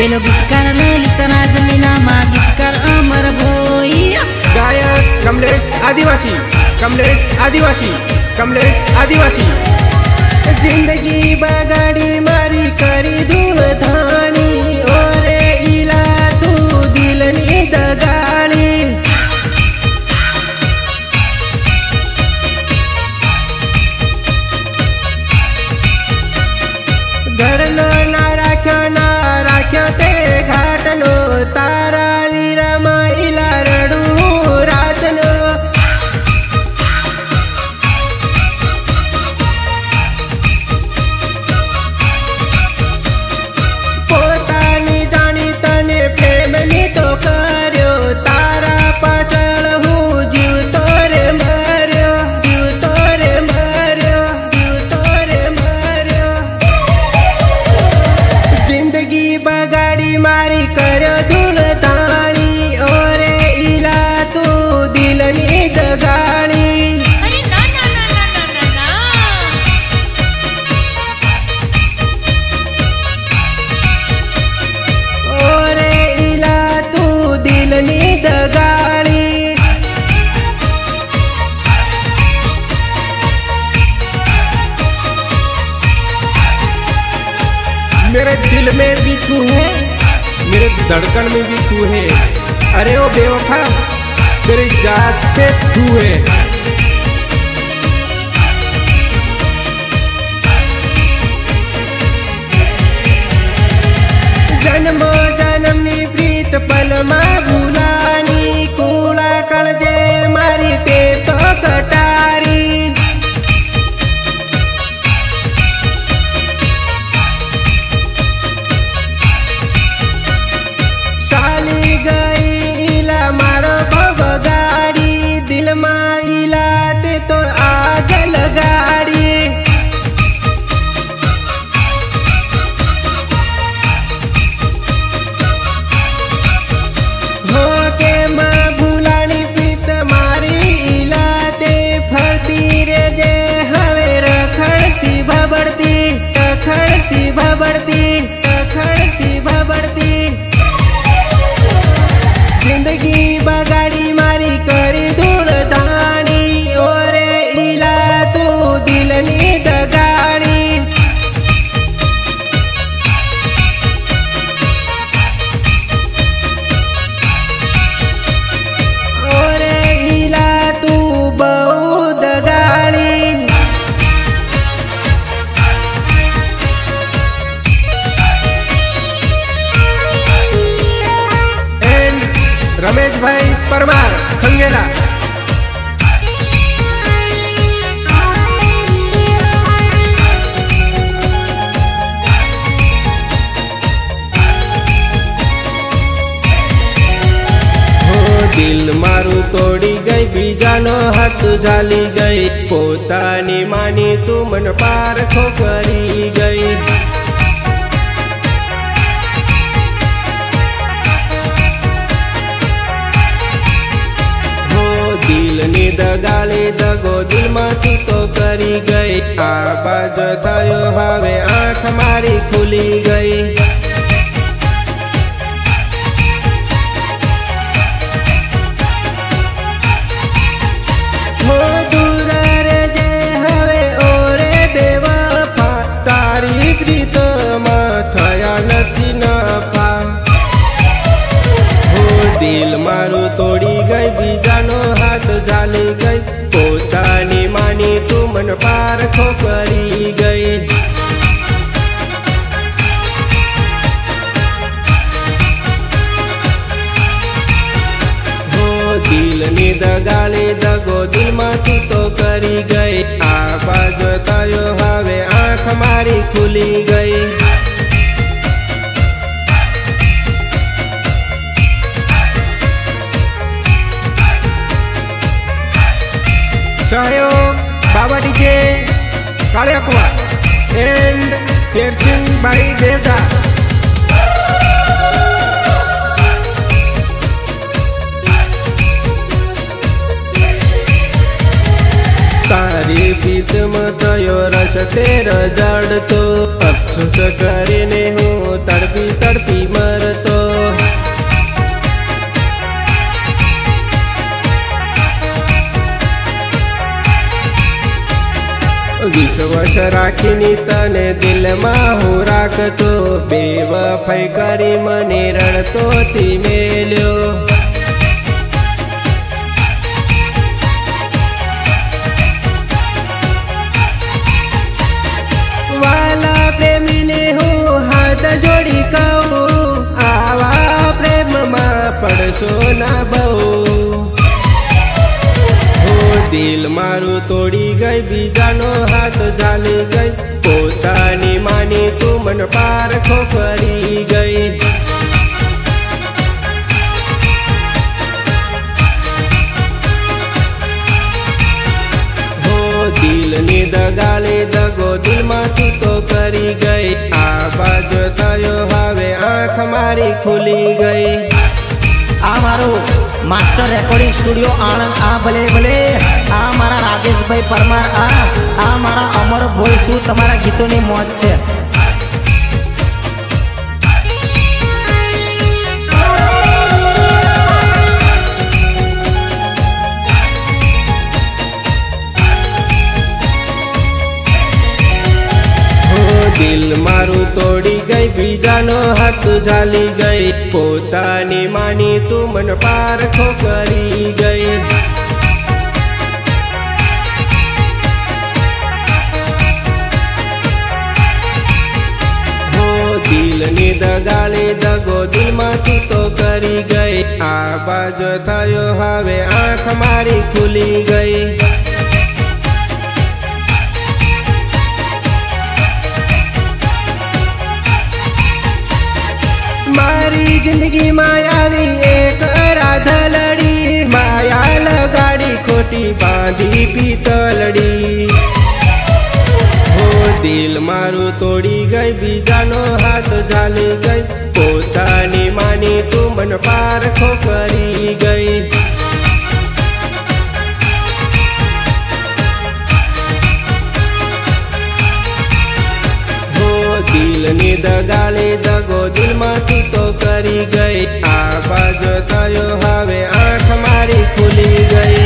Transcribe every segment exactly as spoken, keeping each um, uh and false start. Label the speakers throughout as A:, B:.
A: पेलो गीतकार ललित राज मीना मा गीतकार अमर भोईया।
B: गायक कमलेश आदिवासी कमलेश आदिवासी कमलेश आदिवासी।
C: जिंदगी बगाड़ी मारी करी धूल धानी ओरे इला तू दिलनी दगाड़ी। घर नो ना राख्यो ना राख्यो ते घाट नो तारा वीरा माइला रडू रात नो। पोतानी जानी तने प्रेम नी तो कर्यो तारा पाछळ हूँ जीव तोरे मर्यो जीव तोरे मर्यो जीव तोरे मर्यो। जिंदगी बगाड़ी मारी कर्यो धूल धाणी ओरे इला तू दिलनी दगाड़ी।
D: अरे ना ना ना ना ना ना ना।
C: ओरे इला तू दिलनी दगाड़ी।
B: मेरे दिल में भी तू है मेरे धड़कन में भी तू है। अरे ओ बेवफा तेरी जात से तू है।
C: जन्मो जन्मनी प्रीत पल मा भूलानी कूड़ा कळजे मारी ते तो कटारी। साली गई इला मारो बगाड़ी दिल मा इला ते तो आग लगाड़ी। हो के माँ भूलानी प्रीत मारी इला ते फरती रे जे हवे रखड़ती भबड़ती रखड़ती भबड़ती रखड़ती भबड़ती। जिंदगी बगाड़ी मारी करी धूल धानी ओरे इला तू दिलनी दगाड़ी। ओरे इला तू बहु दगाड़ी।
B: एंड रमेश भाई परमार खंगेला।
C: हो दिल मारू तोड़ी गई बीजानो हाथ झाली गई पोतानी मानी तू मन पार ठोकरी गई। हो दिल ने दगाले दगो दिल में तू तो करी गई। आवाज थयो हवे आँख मारी खुली गई। हो दूर रे जे हवे ओरे बेवफा तारी प्रीत में थया नथी नफा। हो दिल मारू तोड़ी गई बीजानो हाथ झाली गई पोतानी मानी तू मन पार ठोकरी गई। हो दिल ने दगाले दगो दिल में तू तो करी गई। आवाज थयो हवे आँख मारी खुली गई।
B: सहयोग बाबा डीजे काले अकुआ एंड पेरसिंग भाई देवदा।
C: तारी बीत मत यो रस तेर जड़ तो अफसोस करीने हूँ तड़पी तड़पी मर રાખીની તને દિલમાં હું રાખતો બેવફાઈ કરી મને રડતો થી મેલ્યો વાલા પ્રેમીને હું હાથ જોડી કહું આવા પ્રેમમાં પડશો ના બહુ દિલ મારું તોડી ગઈ બીજાનો હાથ ઝાલી ગઈ પોતાની માની તું મન પારખો કરી ગઈ હો દિલની દગાલે દગો દિલમાં તું તો કરી ગઈ આ બાજ થયો હવે આંખ મારી ખુલી ગઈ
E: આ મારું માસ્ટર રેકોર્ડિંગ સ્ટુડિયો આણંદ આ ભલે ભલે આ મારા રાજેશભાઈ પરમાર આ આ મારા અમર ભોઈ શું તમારા ગીતોની મોજ છે
C: દિલ મારું તોડી ગઈ બીજાનો હાથ ઝાલી ગઈ પોતાની માની તું મન પારખો કરી ગઈ હો દિલની દગાલે દગો દિલમાં તું તો કરી ગઈ આ બાજ થયો હવે આંખ મારી ખુલી ગઈ મારી જિંદગી માયાવી એક રાધલડી માયા લગાડી ખોટી બાંધી પિતલડી હો દિલ મારું તોડી ગઈ બીજાનો હાથ ઝાલી ગઈ પોતાની માની તું મન પારખો કરી ગઈ દિલની દગાલે દગો દિલમાં તું તો કરી ગઈ આ બાજ થયો હવે આંખ મારી ખુલી ગઈ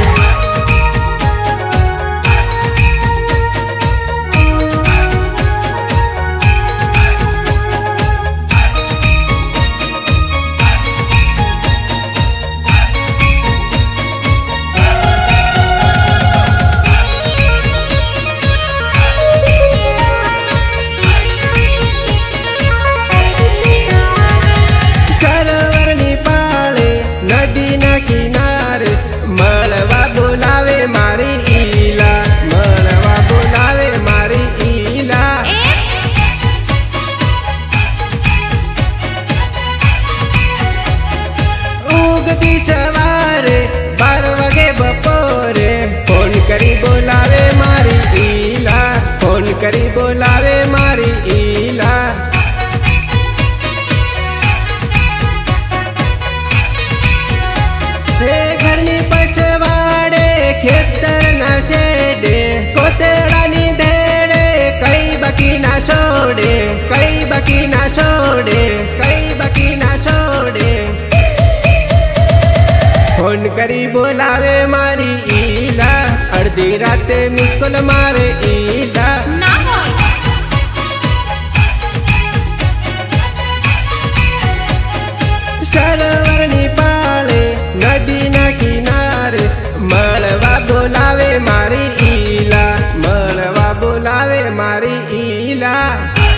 C: કરી બોલાવે મારી ઈલા ફોન કરી બોલાવે મારી ઈલા હે ઘરની પછવાડે ખેતર ના શેડે કોતેડાની ધેડે કઈ બાકી ના છોડે કઈ બાકી ના છોડે કઈ બાકી ના છોડે ફોન કરી બોલાવે મારી ઈલા અડધી રાતે મિસકોલ મારે ઈલા
D: ના હોય
C: સરોવરની પાળે નદીના કિનારે મળવા બોલાવે મારી ઈલા મળવા બોલાવે મારી ઈલા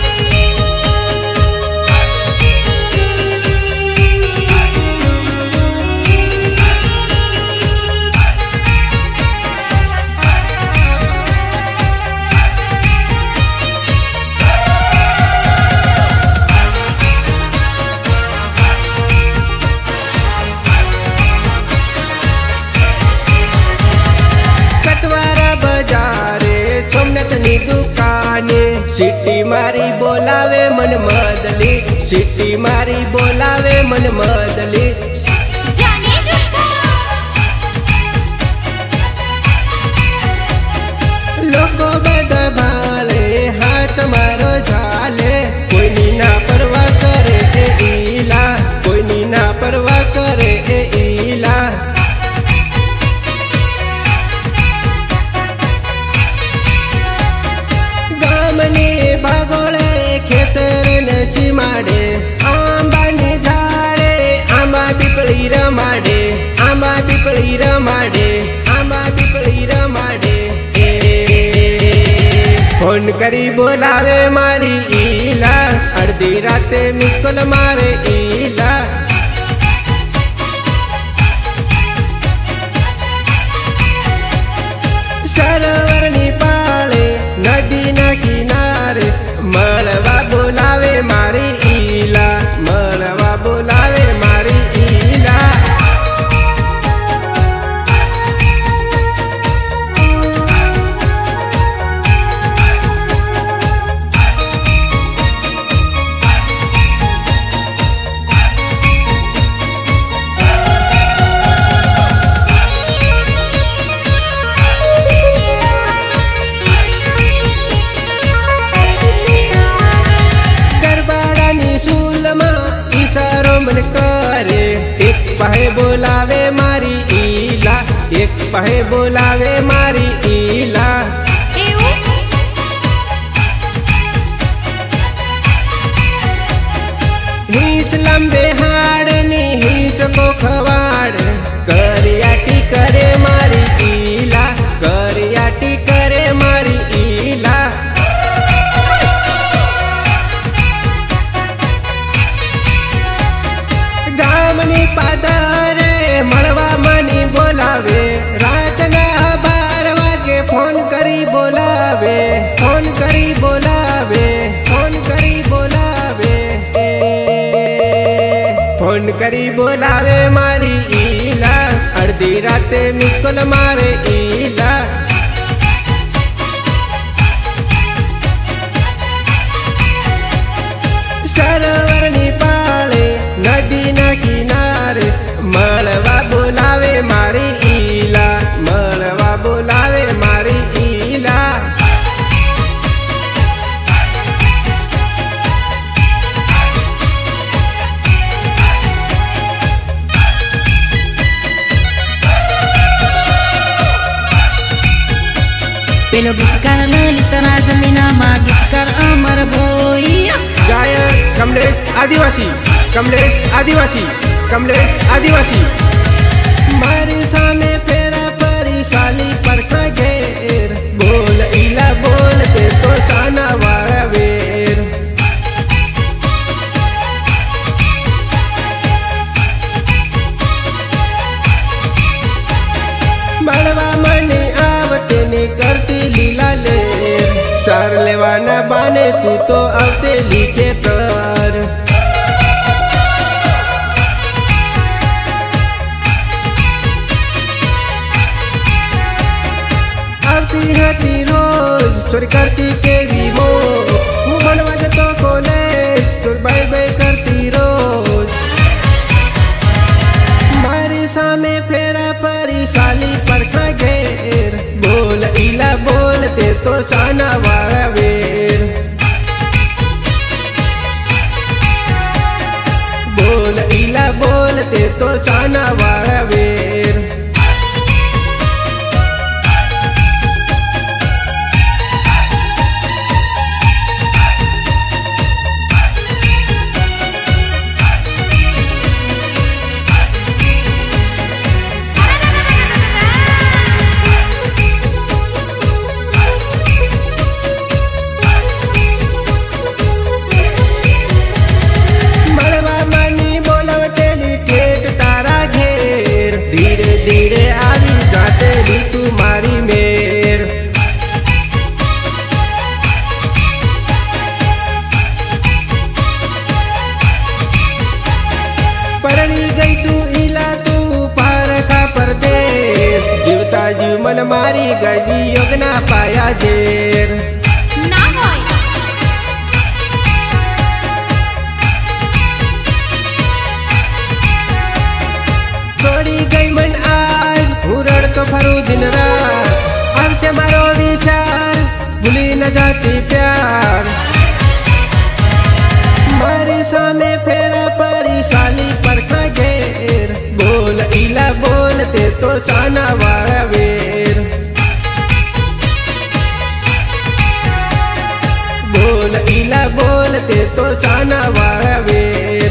C: દુકાને સિટી મારી બોલાવે મન મદલી સિટી મારી બોલાવે મન મદલી
D: જાની જુગા
C: લોકો બધા ભાલે હાથ મારો ઝાલે કોઈની ના પરવા કરે એ ઈલા કોઈની ના પરવા કરે એ ઈલા ગામને फोन करी बोलावे मारी ईला, अर्धी राते मिस्कॉल मारे ईला। सरोवरनी पाळे नदी ना किनारे मळवा बोलावे मारी ईला, मळवा बोलावे मारी ईला। करे एक पहे बोलावे मारी ईला, एक पहे बोलावे मारी ईला। हिंस लंबे हाड़ नी हिंस को खवाड़, करियाटी करे मारी ईला, करियाटी करे मारी ईला। गामनी पादरे मळवा मनी बोलावे, रात ना बार वागे फोन करी बोलावे, फोन करी बोलावे, फोन करी बोलावे, फोन करी बोलावे मारी ईला, अर्धी राते मिस्कॉल मारे ईला। सरोवरनी पाळे नदी ना किनारे मळवा बोलावे मारी ईला, मळवा बोलावे मारी ईला।
A: पेलो गीतकार ललित राज मीना मा गीतकार अमर भोई।
C: गायक कमलेश आदिवासी, कमलेश आदिवासी, कमलेश आदिवासी। मारी सामे फेरा परी साली परखा घेर, बोल इला बोलते तो साना वाळा वेर। मळवा मनी आवते ने करती लीला लेर, सार लेवाना बाने तू तो आवते लिखे तर। आवती रहती रोज चोरी करती के विमो, हूँ बनवा जतो कॉलेज चोर बाय बाय करती रोज। मारी सामे फेरा परी साली परखा घेर, बोल इला बोलते तो साना वाळा वेर। बोल इला बोलते तो साना वाळा वेर। मन मारी गई योग ना पाया जेर
D: ना होय
C: छोड़ी गई मन आज उड़ड़ तो फरू दिन रात हमसे मारो विचार भूली न जाती प्यार मारी सामे फेरा परी साली पर घेर बोल इला बोलते तो साना वाला वेर बोल इला बोलते तो साना वाला वेर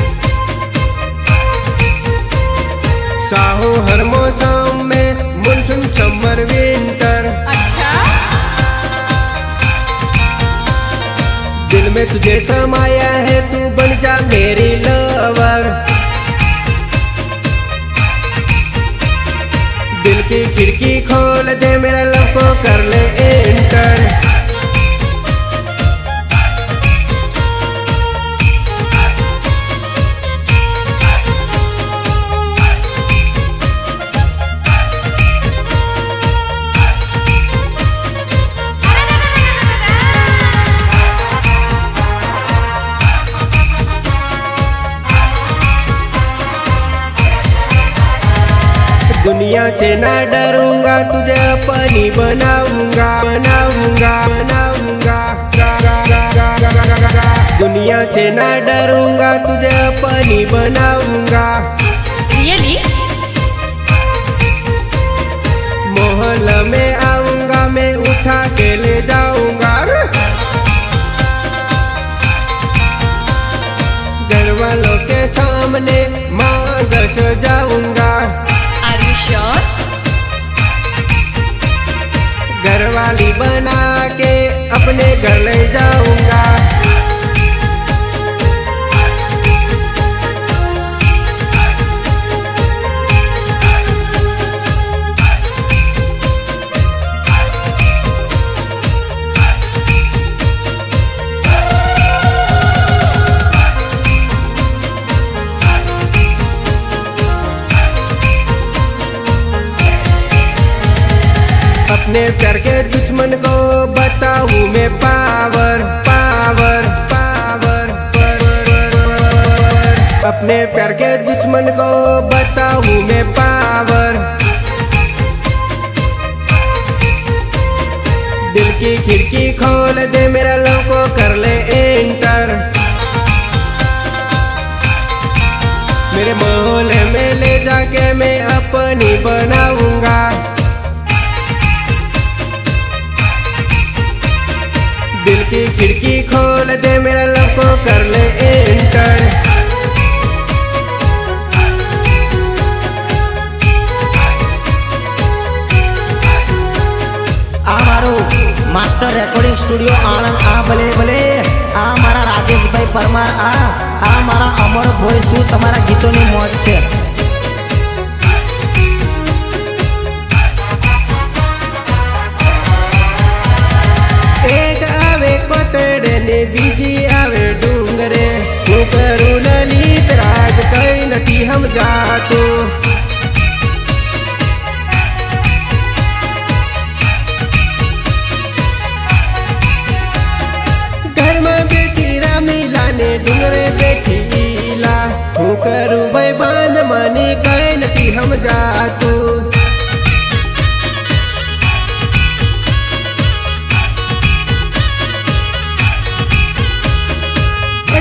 C: साहू हर मौसम में मानसून समर विंटर।
D: अच्छा
C: दिल में तुझे समाया है, तू बन जा मेरी लवर। दिल की खिड़की खोल दे, मेरा लव को कर ले एंटर। दुनिया से ना डरूंगा, तुझे अपनी बनाऊंगा बनाऊंगा बनाऊंगा। दुनिया से ना डरूंगा, तुझे अपनी बनाऊंगा।
D: रियली
C: मोहल्ला में आऊंगा, मैं उठा के ले जाऊंगा। घर वालों के सामने मांग सजाऊंगा।
D: श्योर
C: घरवाली बना के अपने घर ले जाऊंगा। अपने प्यार के दुश्मन को बताऊं मैं पावर पावर पावर। अपने प्यार के दुश्मन को बताऊं मैं पावर। दिल की खिड़की खोल दे, मेरा लव को कर ले एंटर। मेरे मोहल्ले में ले जाके मैं अपनी बनाऊंगा। दिल की खिड़की खोल दे, मेरा लव को कर ले एंटर।
E: आ मारो मास्टर रेकॉर्डिंग स्टूडियो आनंद आ भले भले। आ मारा राजेश भाई परमार, आ आ मारा अमर भोई शू तमारा गीतोनी मौज छे।
C: एक आवे कोतड़े ने बीजी आवे डूंगरे। હું કરું લલિત રાજ, કઈ નથી હમ જાતું। घर में बेटी रामीला ने डूंगरे बेठी ईला। હું કરું ભાઈ બાંધ માની, કઈ નથી હમ જાતું।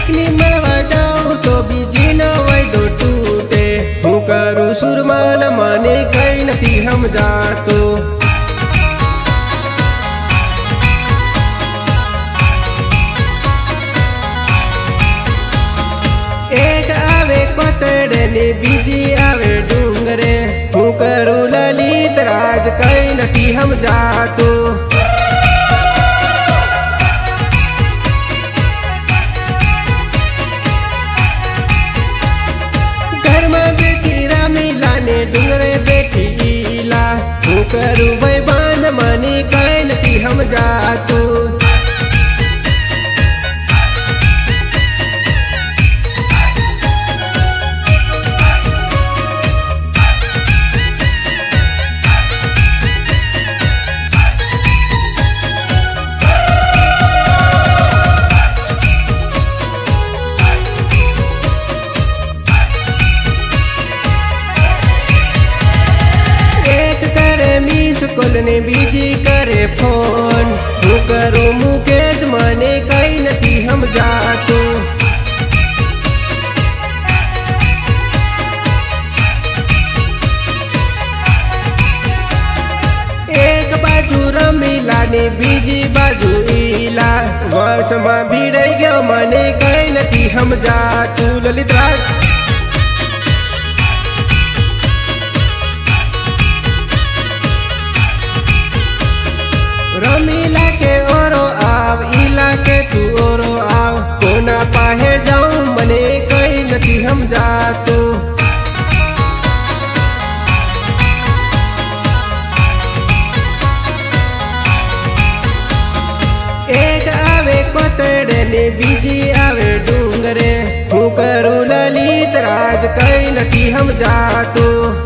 C: એકની મળવા જાઉં તો બીજીનો વાયદો તૂટે હું કરું સુરમાન મને કઈ નથી સમજાતું એક આવે કોતડે ને બીજી આવે ડુંગરે હું કરું લલિત રાજ કઈ નથી સમજાતું डूंगरे बेटी ईला हूँ करूँ भाई बांध मनी कई नहीं हम जातू ने बीजी करे फोन हूँ करूँ मुकेश मने कई नहीं हम जातू एक बाजू रमीला ने बीजी बाजू ईला वर्ष में भीड़ गयो मने कई नहीं हम जातू ललित राज रमीला के ओरो आव ईला के तू ओरो आव कोना पाहे जाऊं मने कई नहीं हम जातू एक आवे कोतड़े ने बीजी आवे डूंगरे हूँ करूँ ललित राज कई नहीं हम जातू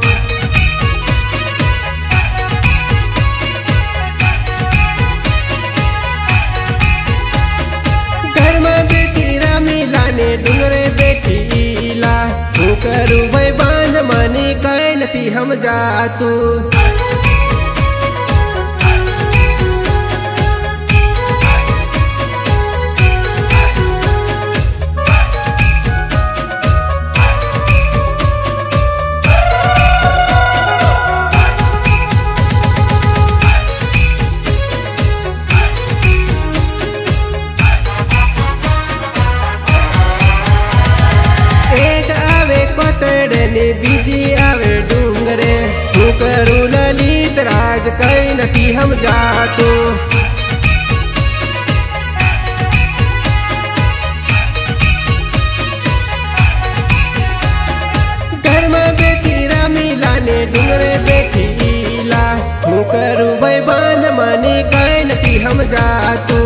C: डूंगरे बेटी ईला हूँ करूँ भाई बांध मनी कई नहीं हम जातू ने बीजी आवे डूंगरे हूँ करूँ ललित राज कई नहीं हम जातू घर में बेटी रमीला ने डूंगरे बेटी ईला हूँ करूँ भाई बांध मनी कई नहीं हम जातू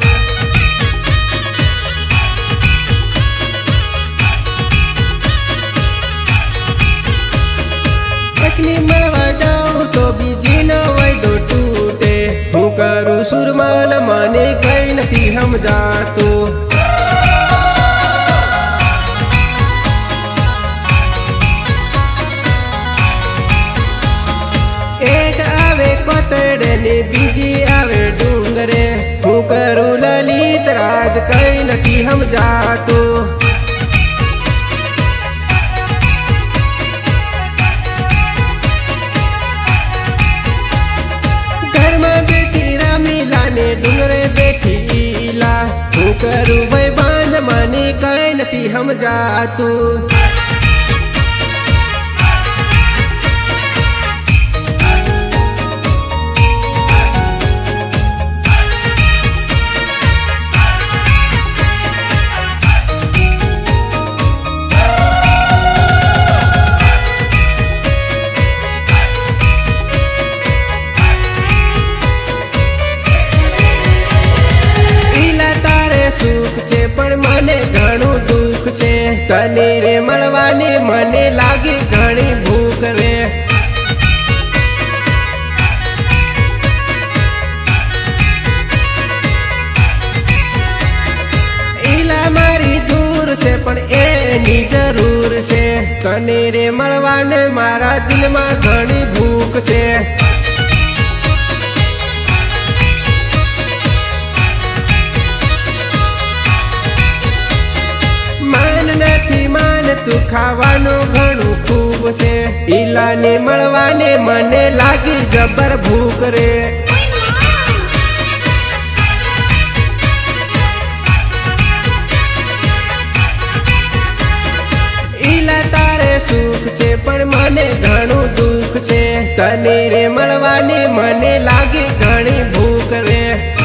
C: મળવા જાઉં તો બીજી નો વાયદો તૂટે હું કરું સુરમાન મને કઈ નથી સમજાતું એક આવે કોતડે ને બીજી આવે ડુંગરે હું કરું લલિત રાજ કઈ નથી સમજાતું डूंगरे बेटी ईला हूँ करूँ भाई बांध मनी कई नहीं हम जातू तने रे मळवाने मने लागे घणी भूख रे ईला मारी दूर से पण एनी जरूर से तने रे मळवाने मारा दिल में घणी भूख से તું ખાવાનું ઘણું ખૂબ છે ઈલાને મળવાને મને લાગી જબર ભૂખ રે ઈલા તારે સુખ છે પણ મને ઘણું દુઃખ છે તને રે મળવાને મને લાગી ઘણી ભૂખ રે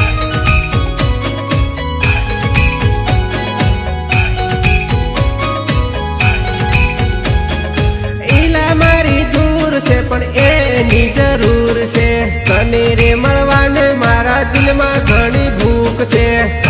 C: પણ એની જરૂર છે તને રે મળવાને મારા દિલમાં ઘણી ભૂખ છે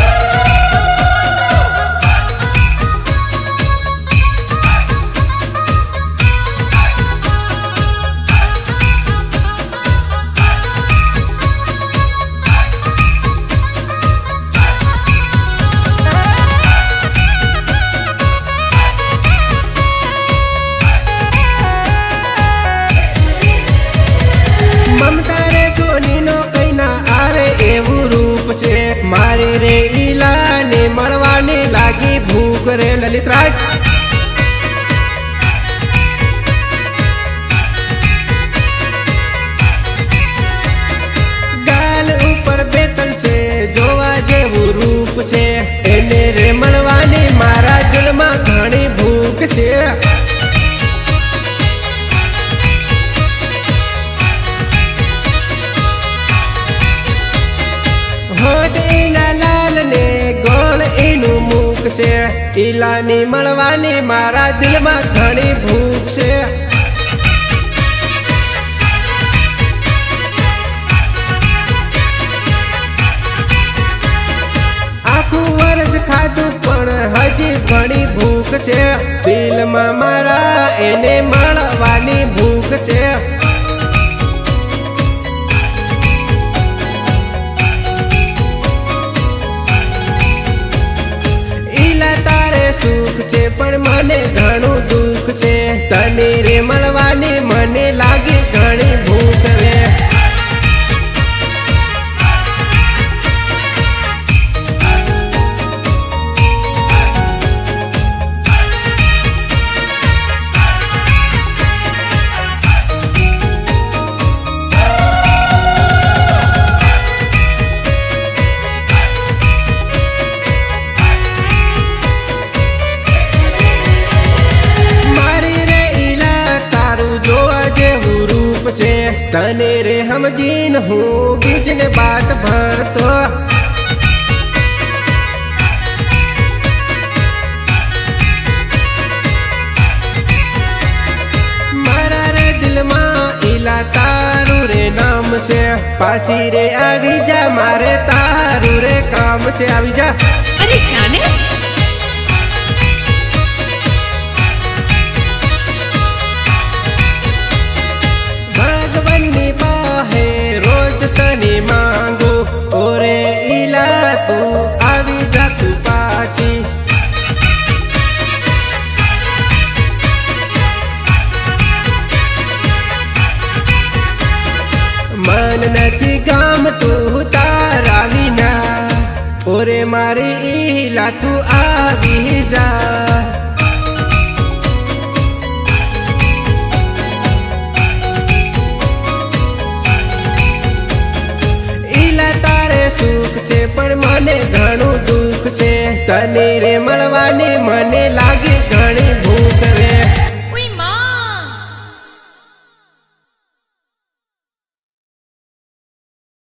C: મારી રે ઈલાને મળવાની લાગી ભૂખ રે લલિતરાજ ગાલ ઉપર બેતલ છે જોવા જેવું રૂપ છે એને રે મળવાની મારા દિલમાં ઘણી ભૂખ છે ઈલાની મળવાની મારા દિલમાં ઘણી ભૂખ છે આખું વર્ષ ખાધું પણ હજી ઘણી ભૂખ છે દિલમાં મારા એને મળવાની ભૂખ છે સુખ છે પણ મને ઘણું દુઃખ છે તને રે મળવાની મને લાગી ઘણી ભૂખ રે तने रे हम जीन हूँ बीच ने बात भर तो मारा रे दिल में ईला तारू रे नाम से पाची रे आवी जा मारे तारू रे काम से आवी जा
D: अरे जाने रोज तनी मांगू ओरे ईला तू आवी जा तू पाची मन नथी गाम तू तारा विना ओरे मारी ईला तू आवी जा સુખ છે પણ મને ઘણું દુઃખ છે તને રે મળવાની મને